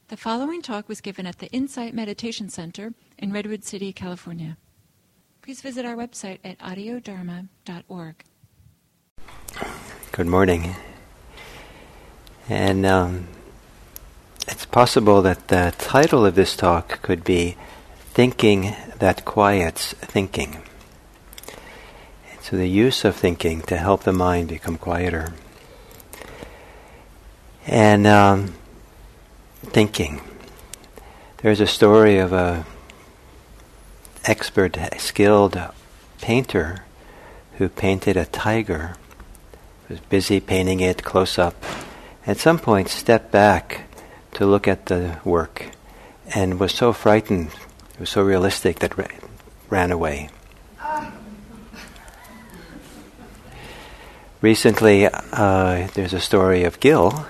The following talk was given at the Insight Meditation Center in Redwood City, California. Please visit our website at audiodharma.org. Good morning. And it's possible that the title of this talk could be Thinking That Quiets Thinking. So the use of thinking to help the mind become quieter. And thinking. There's a story of a expert, skilled painter who painted a tiger. Was busy painting it close up. At some point stepped back to look at the work and was so frightened, it was so realistic that ran away. Recently, there's a story of Gil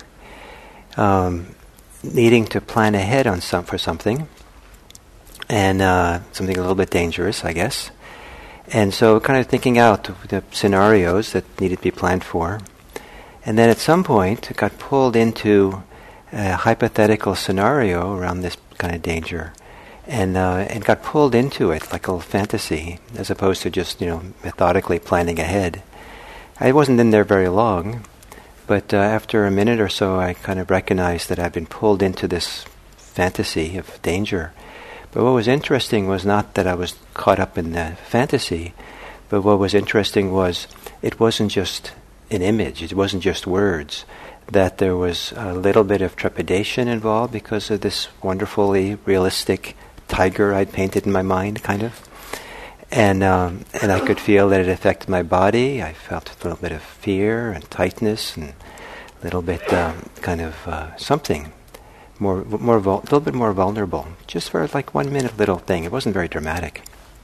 needing to plan ahead on for something, and something a little bit dangerous, I guess. And so kind of thinking out the scenarios that needed to be planned for. And then at some point, it got pulled into a hypothetical scenario around this kind of danger. And got pulled into it like a little fantasy, as opposed to just, methodically planning ahead. I wasn't in there very long, but after a minute or so, I kind of recognized that I'd been pulled into this fantasy of danger. But what was interesting was not that I was caught up in the fantasy, but what was interesting was it wasn't just an image, it wasn't just words, that there was a little bit of trepidation involved because of this wonderfully realistic tiger I'd painted in my mind, kind of. And I could feel that it affected my body. I felt a little bit of fear and tightness and a little bit something a little bit more vulnerable, just for like 1 minute little thing. It wasn't very dramatic.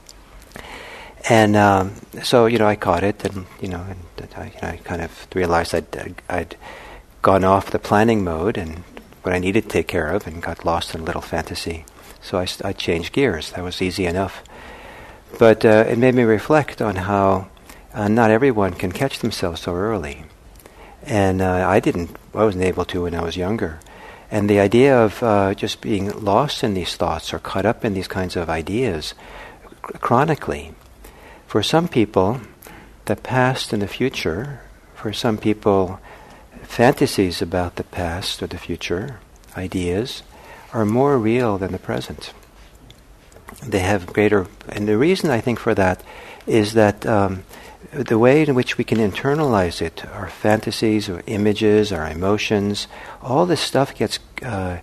And so I caught it, and I kind of realized I'd gone off the planning mode and what I needed to take care of, and got lost in a little fantasy. So I changed gears. That was easy enough. But it made me reflect on how not everyone can catch themselves so early. And I wasn't able to when I was younger. And the idea of just being lost in these thoughts or caught up in these kinds of ideas chronically. For some people, the past and the future, for some people, fantasies about the past or the future, ideas, are more real than the present. They have greater, and the reason I think for that is that the way in which we can internalize it, our fantasies, or images, our emotions, all this stuff gets our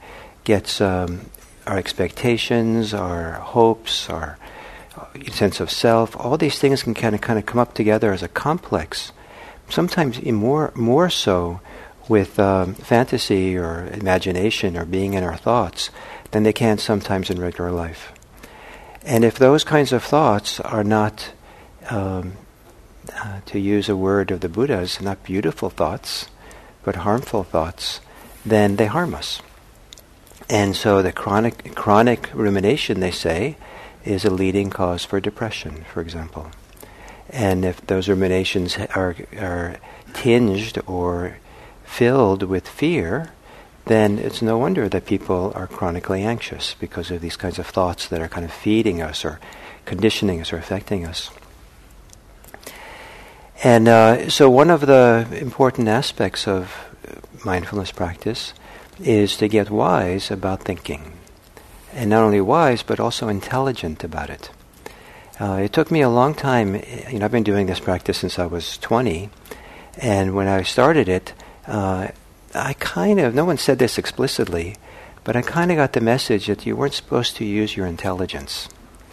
expectations, our hopes, our sense of self. All these things can kind of come up together as a complex. Sometimes more so with fantasy or imagination or being in our thoughts than they can sometimes in regular life. And if those kinds of thoughts are not, to use a word of the Buddha's, not beautiful thoughts, but harmful thoughts, then they harm us. And so the chronic rumination, they say, is a leading cause for depression, for example. And if those ruminations are tinged or filled with fear, then it's no wonder that people are chronically anxious because of these kinds of thoughts that are kind of feeding us or conditioning us or affecting us. And so one of the important aspects of mindfulness practice is to get wise about thinking. And not only wise, but also intelligent about it. It took me a long time. I've been doing this practice since I was 20. And when I started it, no one said this explicitly, but I kind of got the message that you weren't supposed to use your intelligence.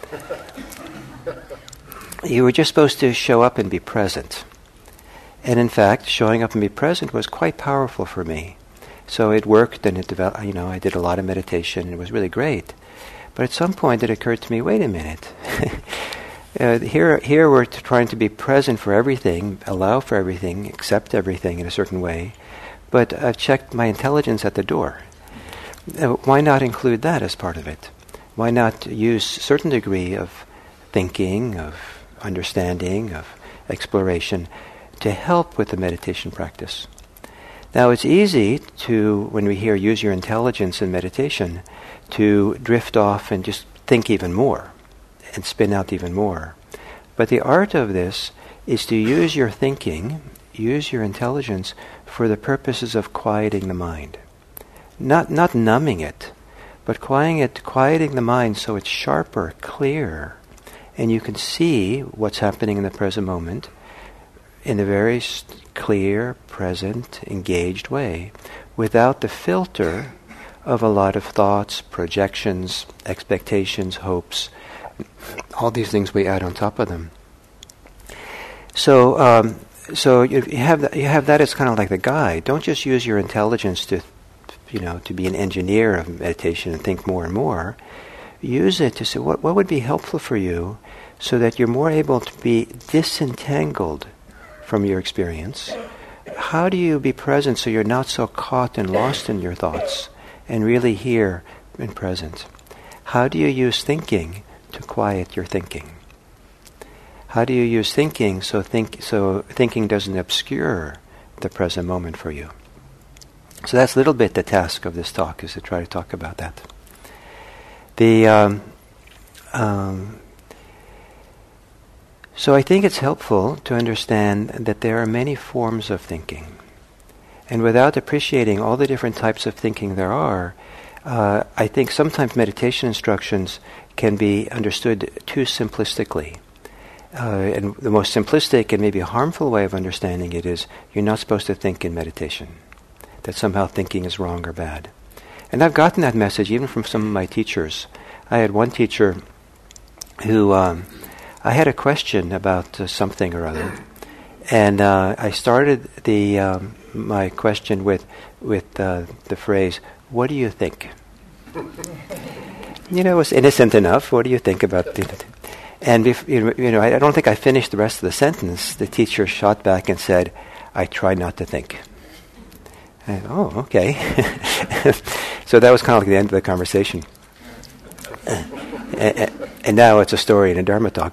You were just supposed to show up and be present. And in fact, showing up and be present was quite powerful for me. So it worked, and it developed. I did a lot of meditation, and it was really great. But at some point, it occurred to me, wait a minute. Here we're trying to be present for everything, allow for everything, accept everything in a certain way. But I've checked my intelligence at the door. Why not include that as part of it? Why not use a certain degree of thinking, of understanding, of exploration to help with the meditation practice? Now it's easy to, when we hear use your intelligence in meditation, to drift off and just think even more and spin out even more. But the art of this is to use your thinking, use your intelligence for the purposes of quieting the mind. Not numbing it, but quieting the mind so it's sharper, clearer, and you can see what's happening in the present moment in a very clear, present, engaged way, without the filter of a lot of thoughts, projections, expectations, hopes, all these things we add on top of them. So you have that as kind of like the guide. Don't just use your intelligence to be an engineer of meditation and think more and more. Use it to say what would be helpful for you, so that you're more able to be disentangled from your experience. How do you be present so you're not so caught and lost in your thoughts, and really here and present? How do you use thinking to quiet your thinking? How do you use thinking so thinking doesn't obscure the present moment for you? So that's a little bit the task of this talk, is to try to talk about that. So I think it's helpful to understand that there are many forms of thinking. And without appreciating all the different types of thinking there are, I think sometimes meditation instructions can be understood too simplistically. And the most simplistic and maybe harmful way of understanding it is you're not supposed to think in meditation, that somehow thinking is wrong or bad. And I've gotten that message even from some of my teachers. I had one teacher who, I had a question about something or other, and I started my question with the phrase, "What do you think?" It was innocent enough. What do you think about it? And I don't think I finished the rest of the sentence. The teacher shot back and said, "I try not to think." And, oh, okay. So that was kind of like the end of the conversation. And now it's a story in a Dharma talk.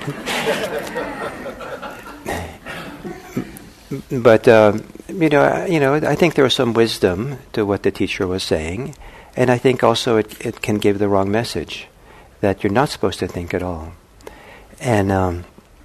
But I think there was some wisdom to what the teacher was saying, and I think also it can give the wrong message, that you're not supposed to think at all. And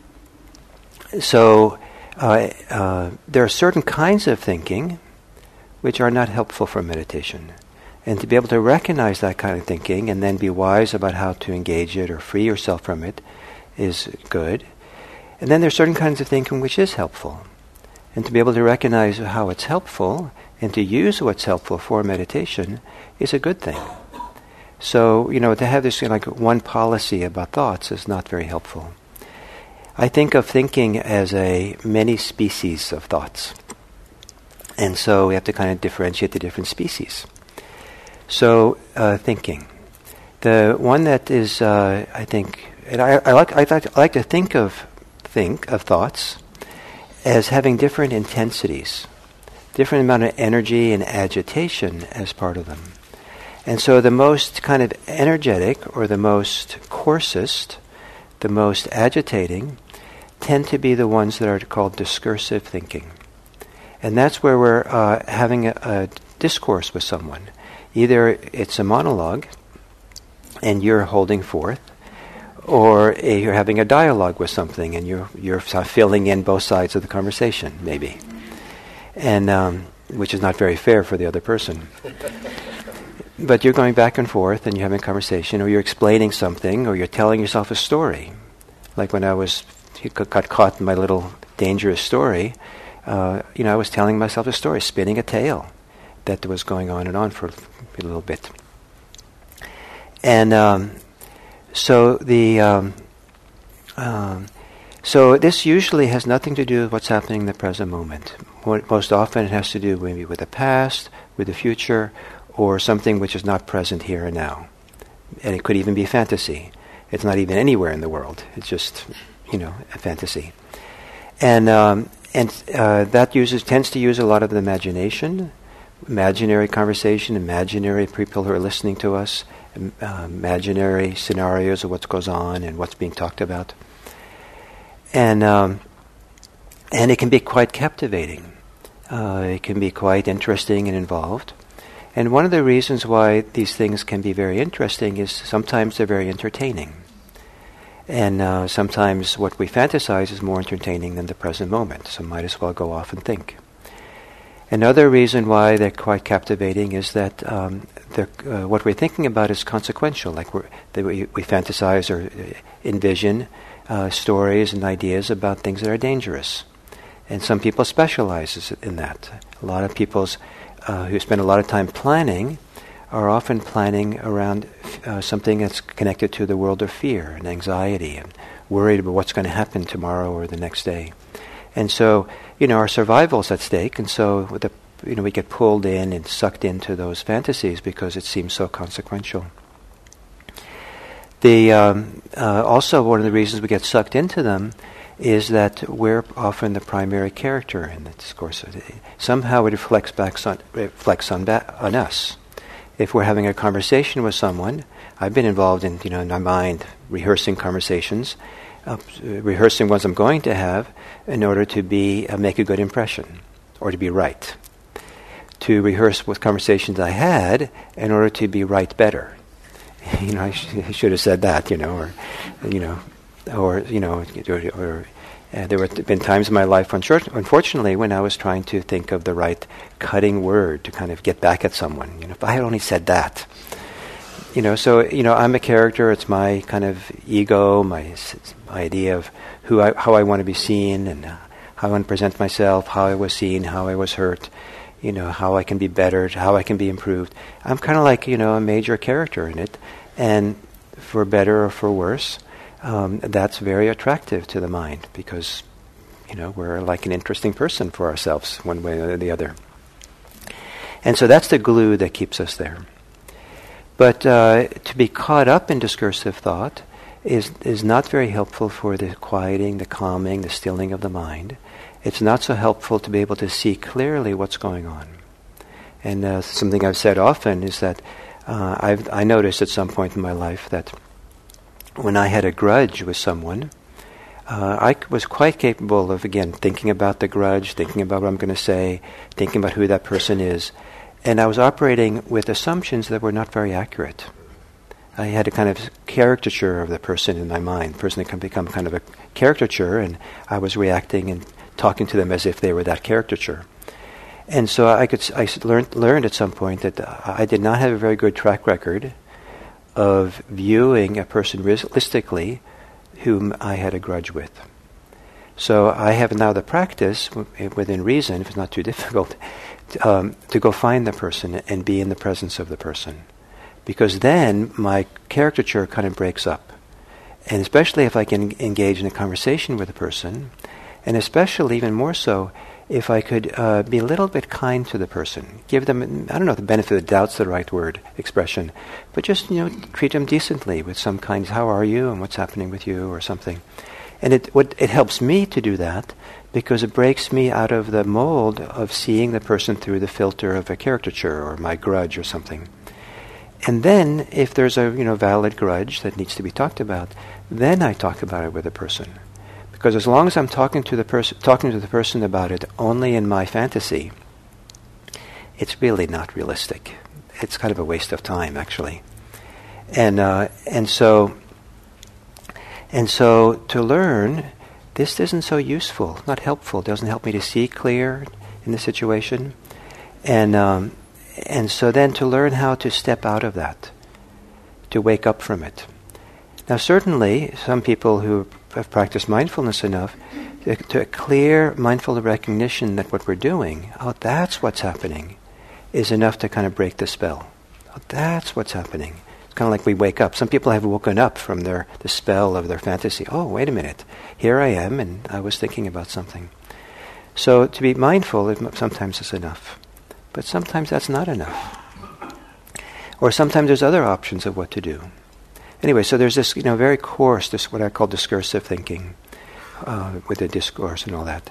so there are certain kinds of thinking which are not helpful for meditation. And to be able to recognize that kind of thinking and then be wise about how to engage it or free yourself from it is good. And then there are certain kinds of thinking which is helpful. And to be able to recognize how it's helpful and to use what's helpful for meditation is a good thing. So, to have this like one policy about thoughts is not very helpful. I think of thinking as many species of thoughts. And so we have to kind of differentiate the different species. So, thinking. The one that is, I think, and I like to think of thoughts as having different intensities, different amount of energy and agitation as part of them. And so the most kind of energetic, or the most coarsest, the most agitating, tend to be the ones that are called discursive thinking. And that's where we're having a discourse with someone. Either it's a monologue, and you're holding forth, or you're having a dialogue with something, and you're filling in both sides of the conversation, maybe, and which is not very fair for the other person. But you're going back and forth, and you're having a conversation, or you're explaining something, or you're telling yourself a story. Like when I got caught in my little dangerous story, I was telling myself a story, spinning a tale that was going on and on for a little bit. And so this usually has nothing to do with what's happening in the present moment. Most often it has to do maybe with the past, with the future, or something which is not present here and now. And it could even be fantasy. It's not even anywhere in the world. It's just, a fantasy. And that tends to use a lot of the imagination, imaginary conversation, imaginary people who are listening to us, imaginary scenarios of what goes on and what's being talked about. And it can be quite captivating. It can be quite interesting and involved. And one of the reasons why these things can be very interesting is sometimes they're very entertaining. And sometimes what we fantasize is more entertaining than the present moment, so might as well go off and think. Another reason why they're quite captivating is that what we're thinking about is consequential, like we fantasize or envision stories and ideas about things that are dangerous. And some people specialize in that. A lot of people who spend a lot of time planning are often planning around something that's connected to the world of fear and anxiety and worried about what's going to happen tomorrow or the next day. And so, our survival's at stake, and so we get pulled in and sucked into those fantasies because it seems so consequential. Also, one of the reasons we get sucked into them is that we're often the primary character in the discourse. Somehow it reflects on us. If we're having a conversation with someone, I've been involved in my mind rehearsing conversations, rehearsing ones I'm going to have in order to make a good impression or to be right. To rehearse with conversations I had in order to be right better. I should have said that, there have been times in my life, unfortunately, when I was trying to think of the right cutting word to kind of get back at someone. If I had only said that. I'm a character. It's my kind of ego, my idea of how I want to be seen and how I want to present myself, how I was seen, how I was hurt, how I can be bettered, how I can be improved. I'm kind of like, a major character in it. And for better or for worse, that's very attractive to the mind because, we're like an interesting person for ourselves one way or the other. And so that's the glue that keeps us there. But to be caught up in discursive thought is not very helpful for the quieting, the calming, the stilling of the mind. It's not so helpful to be able to see clearly what's going on. And something I've said often is that I noticed at some point in my life that when I had a grudge with someone, I was quite capable of, again, thinking about the grudge, thinking about what I'm going to say, thinking about who that person is. And I was operating with assumptions that were not very accurate. I had a kind of caricature of the person in my mind. The person had become kind of a caricature, and I was reacting and talking to them as if they were that caricature. And so I learned at some point that I did not have a very good track record of viewing a person realistically whom I had a grudge with. So I have now the practice, within reason, if it's not too difficult, to go find the person and be in the presence of the person. Because then my caricature kind of breaks up. And especially if I can engage in a conversation with a person, and especially even more so if I could be a little bit kind to the person, give them, I don't know if the benefit of the doubt's the right word, expression, but just, treat them decently with some kind, how are you and what's happening with you or something. And it helps me to do that because it breaks me out of the mold of seeing the person through the filter of a caricature or my grudge or something. And then, if there's a valid grudge that needs to be talked about, then I talk about it with the person. Because as long as I'm talking to the person about it only in my fantasy, it's really not realistic. It's kind of a waste of time, actually. And so to learn, this isn't so useful, not helpful. It doesn't help me to see clear in the situation. And so then to learn how to step out of that, to wake up from it. Now certainly, some people who have practiced mindfulness enough to clear mindful recognition that what we're doing, that's what's happening, is enough to kind of break the spell. That's what's happening. It's kind of like we wake up. Some people have woken up from the spell of their fantasy. Oh, wait a minute. Here I am, and I was thinking about something. So to be mindful, sometimes is enough. But sometimes that's not enough. Or sometimes there's other options of what to do. Anyway, so there's this, very coarse, this what I call discursive thinking, with the discourse and all that.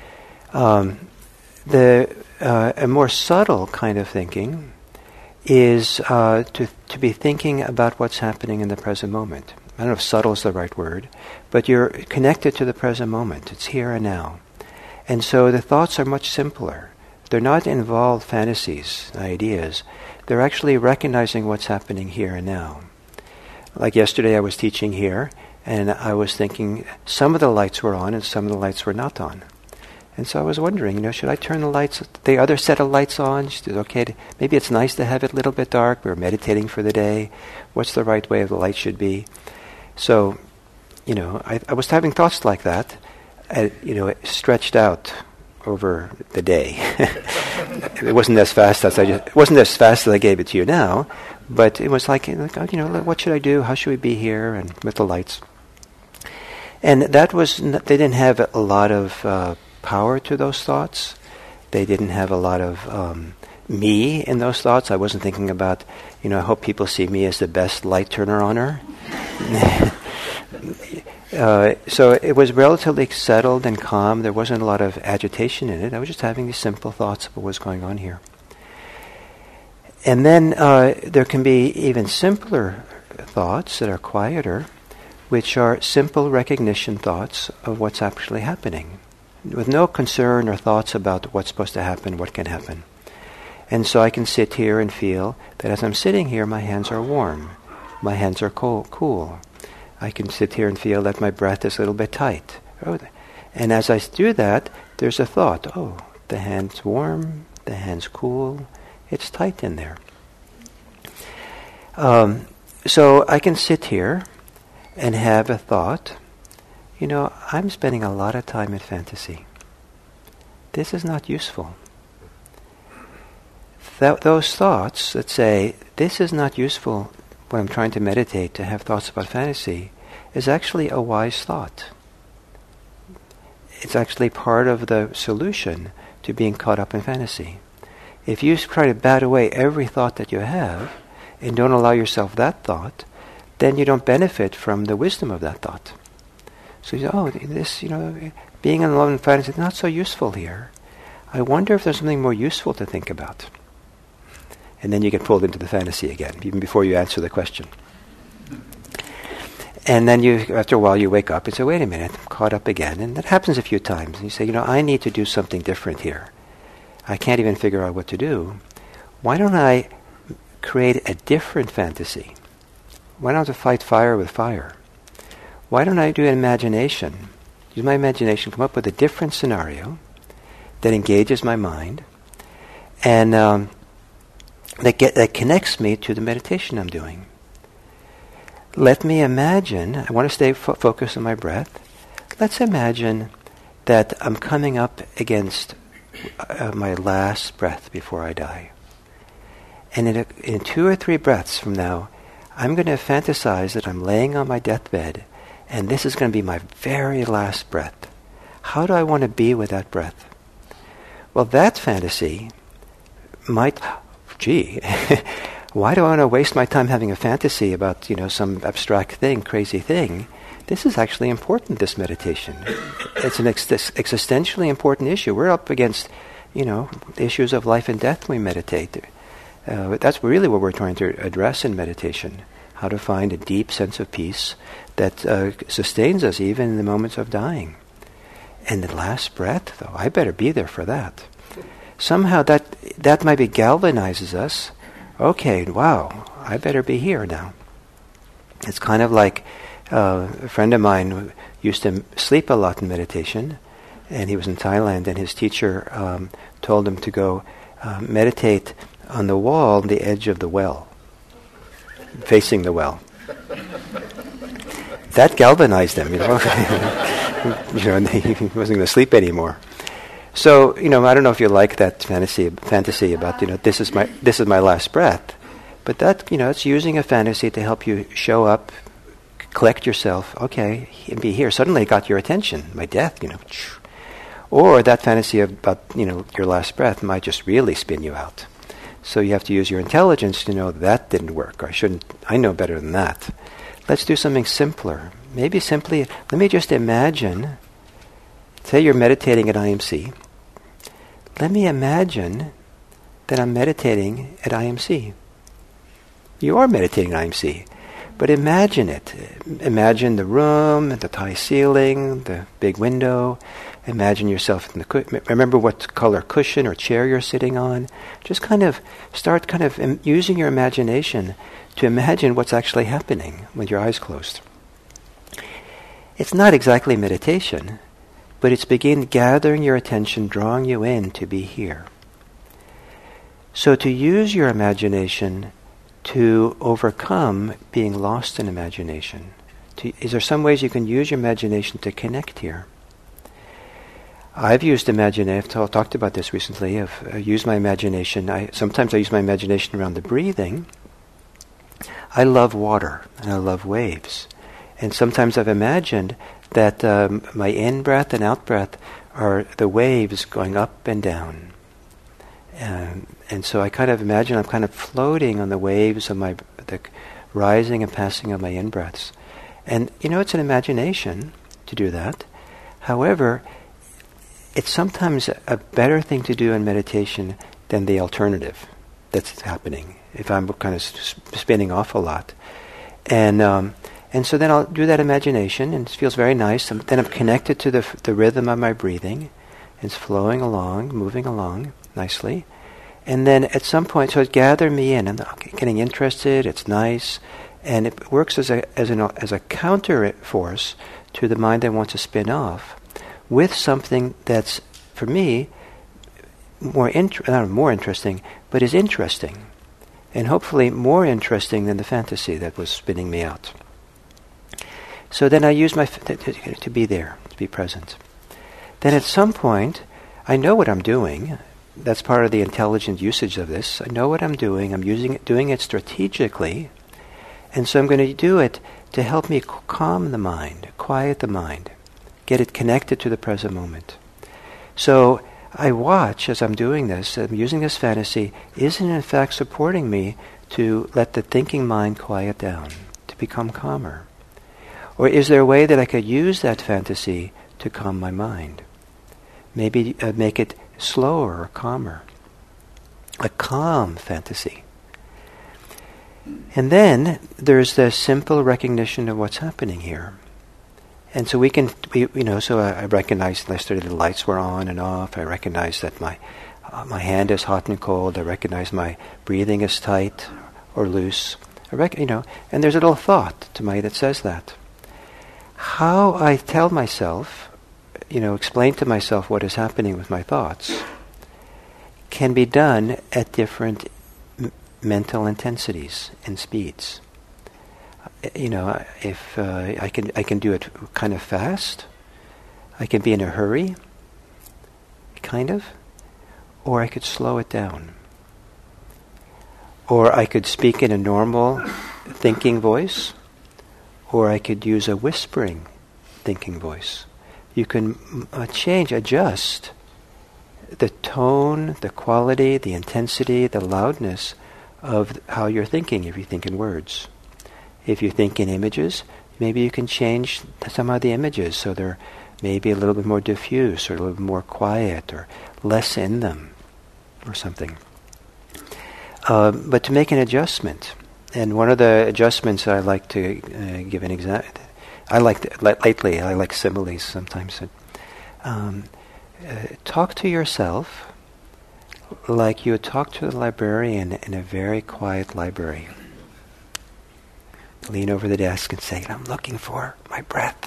A more subtle kind of thinking is to be thinking about what's happening in the present moment. I don't know if subtle is the right word, but you're connected to the present moment. It's here and now. And so the thoughts are much simpler. they're not involved fantasies, ideas. They're actually recognizing what's happening here and now. Like yesterday I was teaching here, and I was thinking some of the lights were on and some of the lights were not on. And so I was wondering, should I turn the other set of lights on? Maybe it's nice to have it a little bit dark. We were meditating for the day. What's the right way the light should be? So, I was having thoughts like that, it stretched out over the day. It wasn't as fast as I gave it to you now, but it was like, what should I do? How should we be here? And with the lights. And they didn't have a lot of power to those thoughts. They didn't have a lot of me in those thoughts. I wasn't thinking about, I hope people see me as the best light turner oner. So it was relatively settled and calm. There wasn't a lot of agitation in it. I was just having these simple thoughts of what was going on here. And then there can be even simpler thoughts that are quieter, which are simple recognition thoughts of what's actually happening, with no concern or thoughts about what's supposed to happen, what can happen. And so I can sit here and feel that as I'm sitting here, my hands are warm, my hands are cool. I can sit here and feel that my breath is a little bit tight. And as I do that, there's a thought, the hand's warm, the hand's cool, it's tight in there. So I can sit here and have a thought, I'm spending a lot of time in fantasy. This is not useful. Those thoughts that say, this is not useful when I'm trying to meditate, to have thoughts about fantasy, is actually a wise thought. It's actually part of the solution to being caught up in fantasy. If you try to bat away every thought that you have, and don't allow yourself that thought, then you don't benefit from the wisdom of that thought. So you say, this, being in love and fantasy is not so useful here. I wonder if there's something more useful to think about. And then you get pulled into the fantasy again, even before you answer the question. And then after a while you wake up and say, wait a minute, I'm caught up again. And that happens a few times. And you say, I need to do something different here. I can't even figure out what to do. Why don't I create a different fantasy? Why don't I fight fire with fire? Why don't I do an imagination? Use my imagination, come up with a different scenario that engages my mind, and that connects me to the meditation I'm doing. Let me imagine, I want to stay focused on my breath. Let's imagine that I'm coming up against my last breath before I die. And in 2 or 3 breaths from now, I'm going to fantasize that I'm laying on my deathbed, and this is going to be my very last breath. How do I want to be with that breath? Well, that fantasy might, why do I want to waste my time having a fantasy about, some abstract thing, crazy thing? This is actually important, this meditation. It's an existentially important issue. We're up against, issues of life and death when we meditate. That's really what we're trying to address in meditation. How to find a deep sense of peace that sustains us even in the moments of dying. And the last breath, though, I better be there for that. Somehow that maybe galvanizes us. Okay, wow, I better be here now. It's kind of like a friend of mine who used to sleep a lot in meditation, and he was in Thailand, and his teacher told him to go meditate on the wall, the edge of the well, facing the well. That galvanized him, and he wasn't going to sleep anymore. So, I don't know if you like that fantasy about, this is my last breath. But that, it's using a fantasy to help you show up, collect yourself, okay, and be here. Suddenly it got your attention, my death, Or that fantasy about, your last breath might just really spin you out. So you have to use your intelligence to know that didn't work. I know better than that. Let's do something simpler. Maybe simply, let me just imagine, say you're meditating at IMC. Let me imagine that I'm meditating at IMC. You are meditating at IMC, but imagine it. Imagine the room, the high ceiling, the big window, imagine yourself in the remember what color cushion or chair you're sitting on. Just kind of start using your imagination to imagine what's actually happening with your eyes closed. It's not exactly meditation, but it's begin gathering your attention, drawing you in to be here. So to use your imagination to overcome being lost in imagination. Is there some ways you can use your imagination to connect here? I've used imagination, I've talked about this recently, I've used my imagination. Sometimes I use my imagination around the breathing. I love water and I love waves. And sometimes I've imagined that my in-breath and out-breath are the waves going up and down. And so I kind of imagine I'm kind of floating on the waves of the rising and passing of my in-breaths. And it's an imagination to do that. However, it's sometimes a better thing to do in meditation than the alternative that's happening, if I'm kind of spinning off a lot. And so then I'll do that imagination, and it feels very nice. And then I'm connected to the rhythm of my breathing. It's flowing along, moving along nicely. And then at some point, so it gathered me in. I'm getting interested. It's nice, and it works as a counter force to the mind that wants to spin off, with something that's for me not more interesting, but is interesting, and hopefully more interesting than the fantasy that was spinning me out. So then I use to be there, to be present. Then at some point, I know what I'm doing. That's part of the intelligent usage of this. I know what I'm doing. I'm doing it strategically. And so I'm going to do it to help me calm the mind, quiet the mind, get it connected to the present moment. So I watch as I'm doing this, I'm using this fantasy, is it in fact supporting me to let the thinking mind quiet down, to become calmer? Or is there a way that I could use that fantasy to calm my mind? Maybe make it slower or calmer. A calm fantasy. And then there's the simple recognition of what's happening here. And so I recognized yesterday the lights were on and off. I recognized that my hand is hot and cold. I recognize my breathing is tight or loose. And there's a little thought to me that says that. How I tell myself, explain to myself what is happening with my thoughts, can be done at different mental intensities and speeds. If I can do it kind of fast, I can be in a hurry, kind of, or I could slow it down. Or I could speak in a normal thinking voice, or I could use a whispering thinking voice. You can adjust the tone, the quality, the intensity, the loudness of how you're thinking if you think in words. If you think in images, maybe you can change some of the images so they're maybe a little bit more diffuse or a little bit more quiet or less in them or something. But to make an adjustment, and one of the adjustments I like to give an example, lately I like similes sometimes. Talk to yourself like you would talk to the librarian in a very quiet library. Lean over the desk and say, I'm looking for my breath.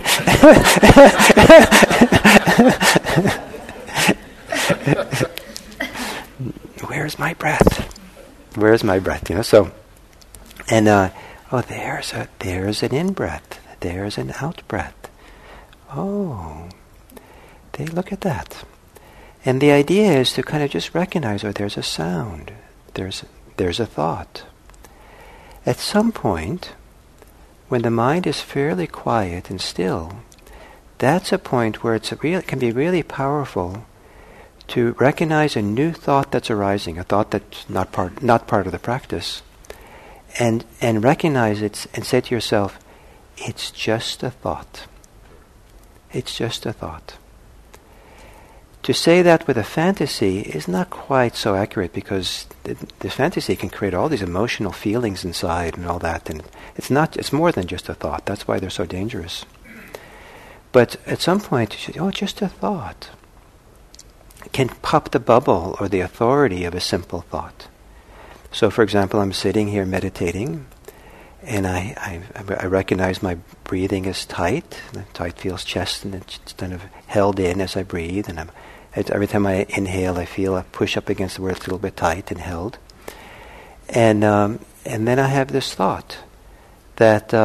Where's my breath? Where's my breath? So, and there's an in-breath. There's an out-breath. Oh, look at that. And the idea is to kind of just recognize, there's a sound. There's a thought. At some point, when the mind is fairly quiet and still, that's a point where it can be really powerful to recognize a new thought that's arising, a thought that's not part of the practice, and recognize it and say to yourself, it's just a thought. It's just a thought. To say that with a fantasy is not quite so accurate, because the fantasy can create all these emotional feelings inside and all that, and it's more than just a thought. That's why they're so dangerous. But at some point, you say, oh, just a thought can pop the bubble or the authority of a simple thought. So, for example, I'm sitting here meditating, and I recognize my breathing is tight. The tight feels chest, and it's kind of held in as I breathe. And every time I inhale, I feel a push up against the where it's a little bit tight and held. And then I have this thought that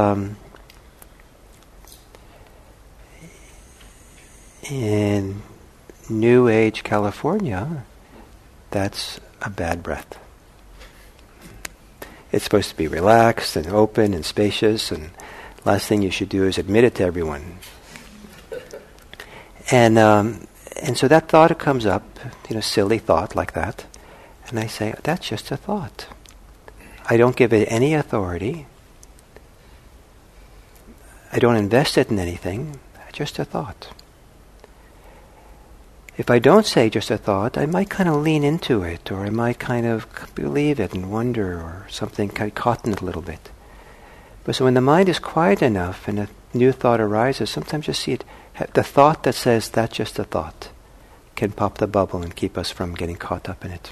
in New Age California, that's a bad breath. It's supposed to be relaxed and open and spacious, and last thing you should do is admit it to everyone. And so that thought comes up, silly thought like that, and I say, that's just a thought. I don't give it any authority. I don't invest it in anything. Just a thought. If I don't say just a thought, I might kind of lean into it, or I might kind of believe it and wonder, or something kind of caught in it a little bit. But so when the mind is quiet enough and a new thought arises, sometimes you see it, the thought that says that's just a thought can pop the bubble and keep us from getting caught up in it.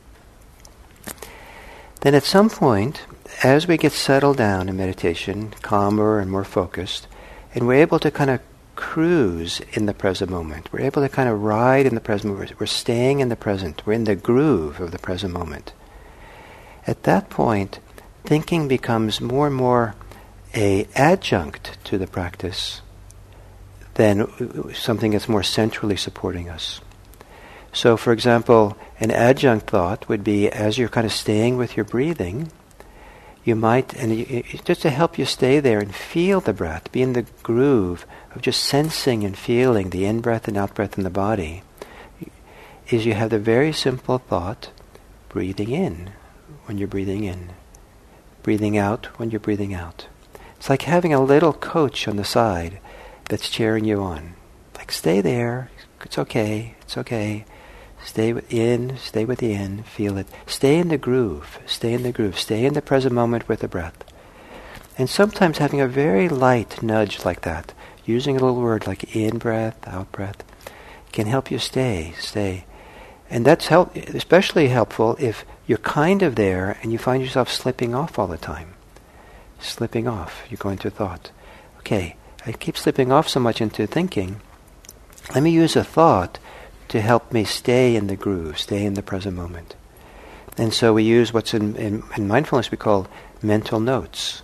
Then at some point, as we get settled down in meditation, calmer and more focused, and we're able to kind of cruise in the present moment. We're able to kind of ride in the present moment. We're staying in the present. We're in the groove of the present moment. At that point, thinking becomes more and more an adjunct to the practice than something that's more centrally supporting us. So, for example, an adjunct thought would be, as you're kind of staying with your breathing, you might, just to help you stay there and feel the breath, be in the groove of just sensing and feeling the in-breath and out-breath in the body, is you have the very simple thought, breathing in when you're breathing in, breathing out when you're breathing out. It's like having a little coach on the side that's cheering you on. Like, stay there, it's okay, it's okay. Stay with the in, feel it. Stay in the groove, stay in the present moment with the breath. And sometimes having a very light nudge like that, using a little word like in-breath, out-breath, can help you stay. And that's especially helpful if you're kind of there and you find yourself slipping off all the time. Slipping off, you're going to thought. Okay, I keep slipping off so much into thinking. Let me use a thought to help me stay in the groove, stay in the present moment. And so we use what's in mindfulness we call mental notes.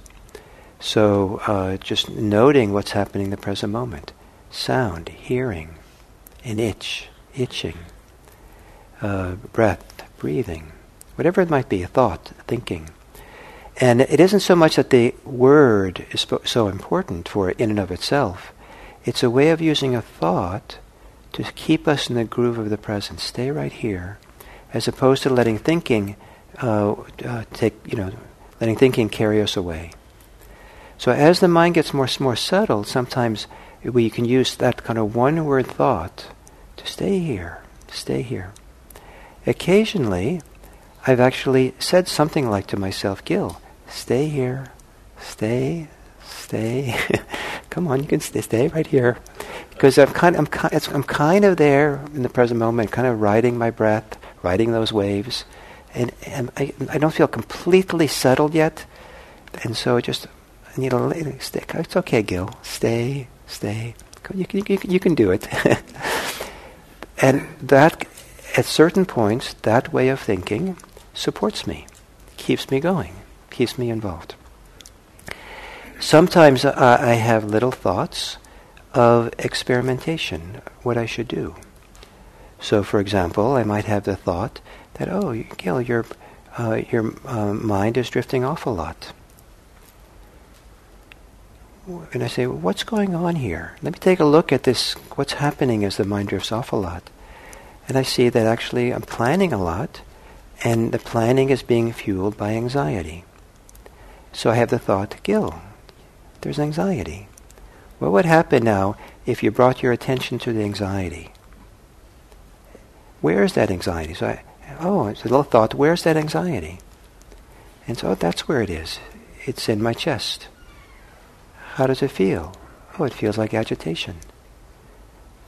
So just noting what's happening in the present moment. Sound, hearing, an itching, breath, breathing, whatever it might be, a thought, thinking. And it isn't so much that the word is so important for it in and of itself. It's a way of using a thought to keep us in the groove of the present. Stay right here, as opposed to letting thinking letting thinking carry us away. So as the mind gets more settled, sometimes we can use that kind of one-word thought to stay here. Occasionally, I've actually said something like to myself, Gil, stay here, stay. Come on, you can stay right here. Because I'm kind of there in the present moment, kind of riding my breath, riding those waves, and I don't feel completely settled yet, and so I need a stay. It's okay, Gil. Stay. You can do it. And that, at certain points, that way of thinking supports me, keeps me going, keeps me involved. Sometimes I have little thoughts of experimentation, what I should do. So, for example, I might have the thought that, Gil, your mind is drifting off a lot. And I say, what's going on here? Let me take a look at this, what's happening as the mind drifts off a lot. And I see that actually I'm planning a lot, and the planning is being fueled by anxiety. So I have the thought, Gil, there's anxiety. What would happen now if you brought your attention to the anxiety? Where is that anxiety? So it's a little thought, where's that anxiety? And so that's where it is. It's in my chest. How does it feel? It feels like agitation.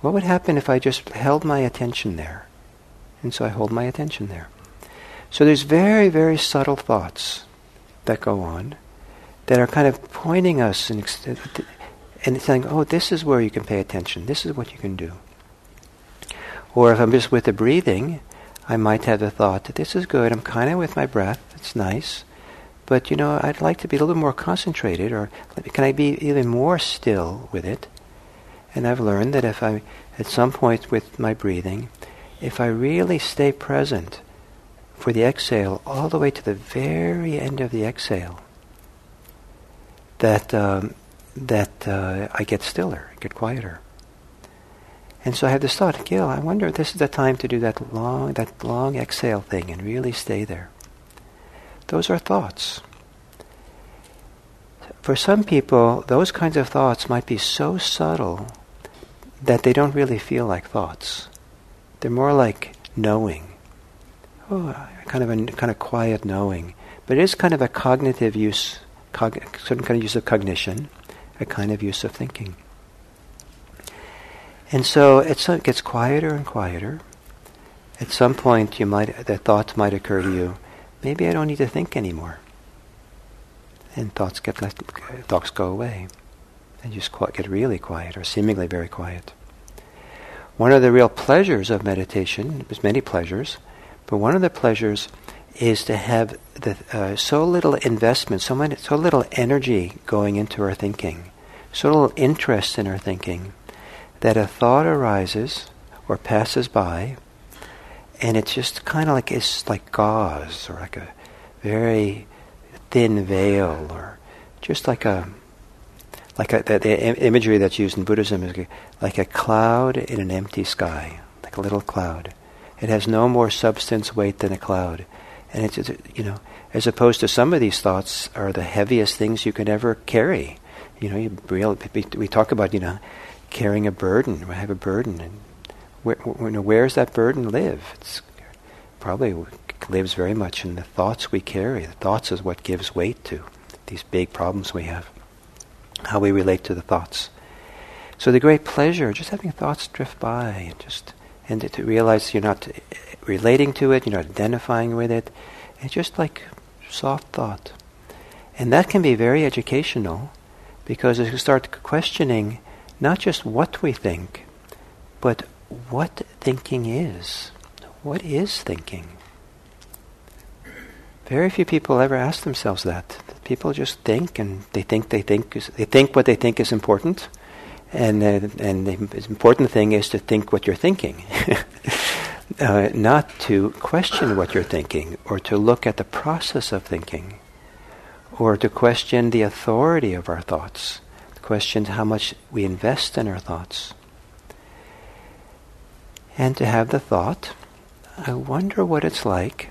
What would happen if I just held my attention there? And so I hold my attention there. So there's very, very subtle thoughts that go on that are kind of pointing us and saying, oh, this is where you can pay attention. This is what you can do. Or if I'm just with the breathing, I might have the thought that this is good. I'm kind of with my breath. It's nice. But, I'd like to be a little more concentrated, or can I be even more still with it? And I've learned that if I, at some point with my breathing, if I really stay present for the exhale all the way to the very end of the exhale, that I get stiller, get quieter. And so I have this thought, Gil, I wonder if this is the time to do that long exhale thing and really stay there. Those are thoughts. For some people, those kinds of thoughts might be so subtle that they don't really feel like thoughts. They're more like knowing. Kind of quiet knowing. But it is kind of a cognitive use, some kind of use of cognition, a kind of use of thinking. And so it gets quieter and quieter. At some point, the thought might occur to you, maybe I don't need to think anymore. And thoughts go away. And you just get really quiet, or seemingly very quiet. One of the real pleasures of meditation, there's many pleasures, but one of the pleasures is to have so little investment, so little energy going into our thinking, so little interest in our thinking, that a thought arises or passes by, and it's just kind of it's like gauze, or like a very thin veil, or just the imagery that's used in Buddhism is like a cloud in an empty sky, like a little cloud. It has no more substance, weight than a cloud. And it's, as opposed to some of these thoughts are the heaviest things you can ever carry. We talk about, carrying a burden. We have a burden. And where's that burden live? It's probably lives very much in the thoughts we carry. The thoughts is what gives weight to these big problems we have. How we relate to the thoughts. So the great pleasure, just having thoughts drift by, and to realize you're not relating to it, you're not identifying with it. It's just like soft thought. And that can be very educational, because as you start questioning not just what we think, but what thinking is. What is thinking? Very few people ever ask themselves that. People just think, and they think what they think is important, and the important thing is to think what you're thinking, not to question what you're thinking, or to look at the process of thinking, or to question the authority of our thoughts, question how much we invest in our thoughts, and to have the thought, I wonder what it's like.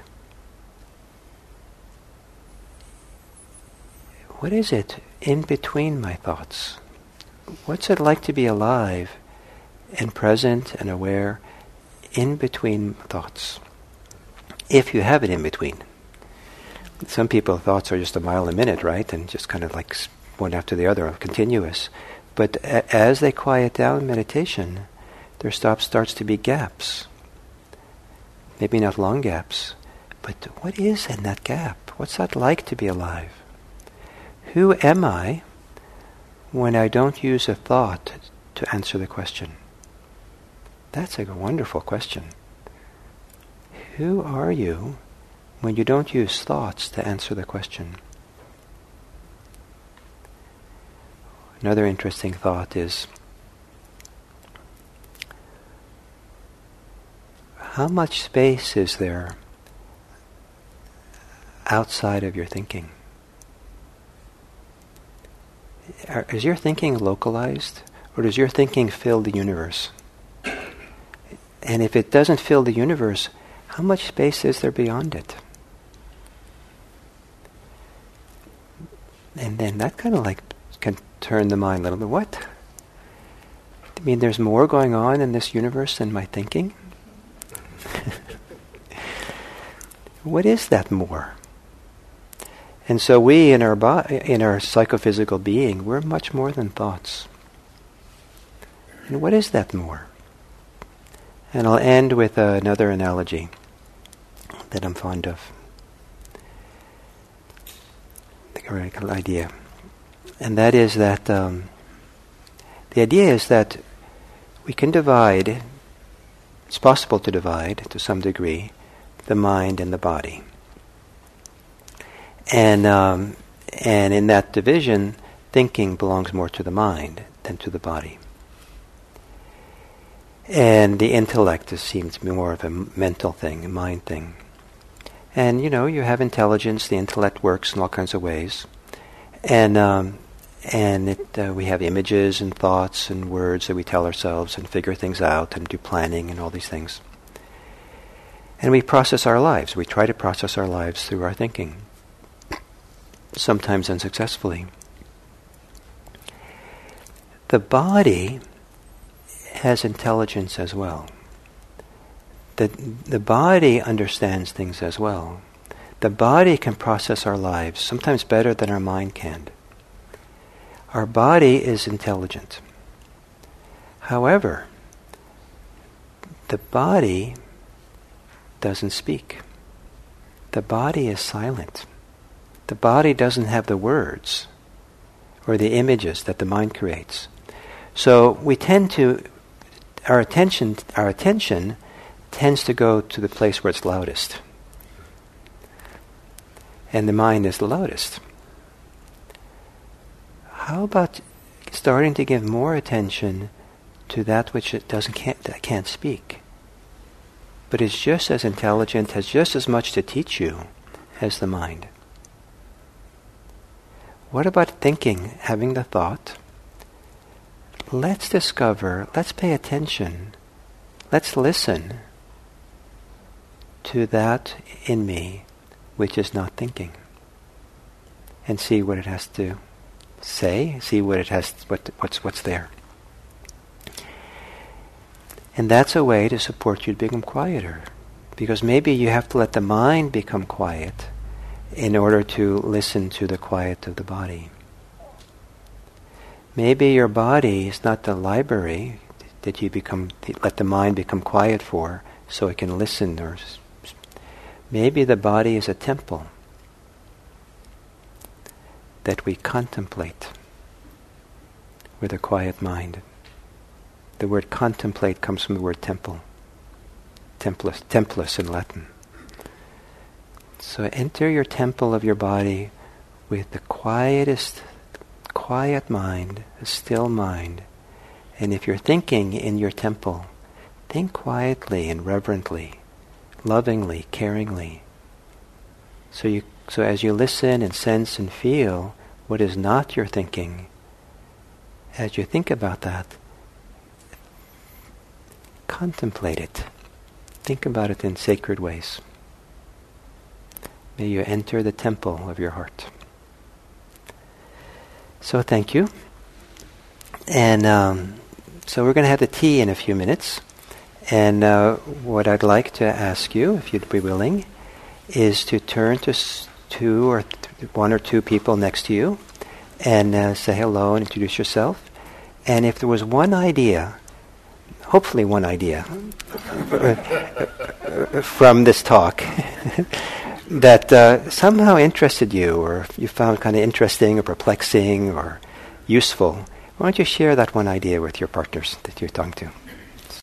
What is it in between my thoughts? What's it like to be alive and present and aware in between thoughts? If you have it in between. Some people's thoughts are just a mile a minute, right? And just kind of like one after the other, continuous. But as they quiet down in meditation, there starts to be gaps. Maybe not long gaps, but what is in that gap? What's that like to be alive? Who am I when I don't use a thought to answer the question? That's a wonderful question. Who are you when you don't use thoughts to answer the question? Another interesting thought is, how much space is there outside of your thinking? Is your thinking localized, or does your thinking fill the universe? And if it doesn't fill the universe, how much space is there beyond it? And then that kind of can turn the mind a little bit. What? I mean, there's more going on in this universe than my thinking? What is that more? And so we, in our psychophysical being, we're much more than thoughts. And what is that more? And I'll end with another analogy that I'm fond of. The theoretical idea. And that is that the idea is that we can divide, it's possible to divide to some degree, the mind and the body. And in that division, thinking belongs more to the mind than to the body. And the intellect seems to be more of a mental thing, a mind thing. And you have intelligence, the intellect works in all kinds of ways. And we have images and thoughts and words that we tell ourselves and figure things out and do planning and all these things. And we process our lives. We try to process our lives through our thinking, sometimes unsuccessfully. The body has intelligence as well. The body understands things as well. The body can process our lives, sometimes better than our mind can. Our body is intelligent. However, the body doesn't speak. The body is silent. The body doesn't have the words or the images that the mind creates. So we tend to, our attention tends to go to the place where it's loudest. And the mind is the loudest. How about starting to give more attention to that which it can't speak, but is just as intelligent, has just as much to teach you as the mind? What about thinking, having the thought? Let's discover, let's pay attention, let's listen to that in me which is not thinking, and see what it has to say, see what it has, what's there. And that's a way to support you to become quieter, because maybe you have to let the mind become quiet in order to listen to the quiet of the body. Maybe your body is not the library that you let the mind become quiet for, so it can listen. Or maybe the body is a temple that we contemplate with a quiet mind. The word contemplate comes from the word temple. Templus in Latin. So enter your temple of your body with the quiet mind, a still mind. And if you're thinking in your temple, think quietly and reverently, lovingly, caringly. So as you listen and sense and feel what is not your thinking, as you think about that, contemplate it. Think about it in sacred ways. May you enter the temple of your heart. So thank you. And so we're going to have the tea in a few minutes. And what I'd like to ask you, if you'd be willing, is to turn to one or two people next to you and say hello and introduce yourself. And if there was one idea, hopefully one idea, from this talk that somehow interested you, or you found kind of interesting or perplexing or useful, why don't you share that one idea with your partners that you're talking to?